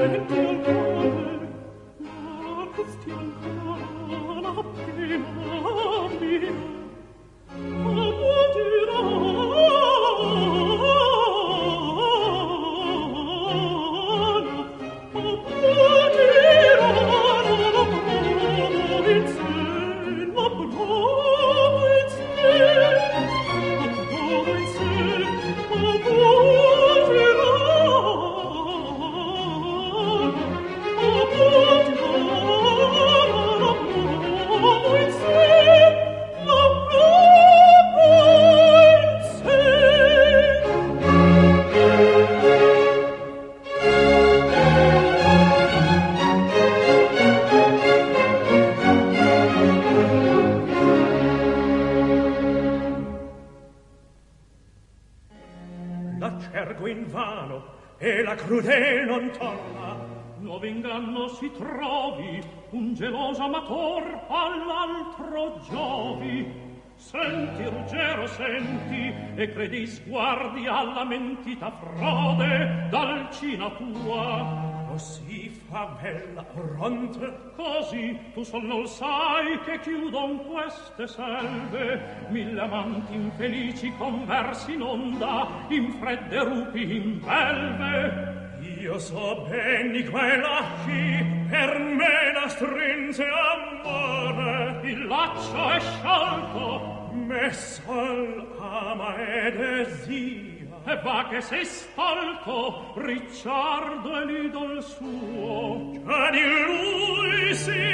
Cerco invano e la crudel non torna. Nuovo inganno si trovi, un geloso amator all'altro giovi. Senti, Ruggero, senti, e credi sguardi alla mentita frode d'Alcina tua. Così fa bella pronte, così tu sol non sai che chiudon queste selve mille amanti infelici conversi in onda, in fredde rupi, in belve. Io so ben di quella chi per me la stringe amore. Il laccio è sciolto, me sol ama e desia. E va che sei stolto, Ricciardo è l'idol suo. Già di lui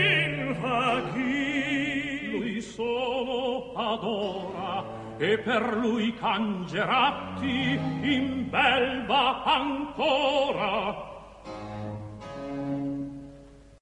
s'infaghì. Lui solo adora, e per lui cangeratti in belva ancora.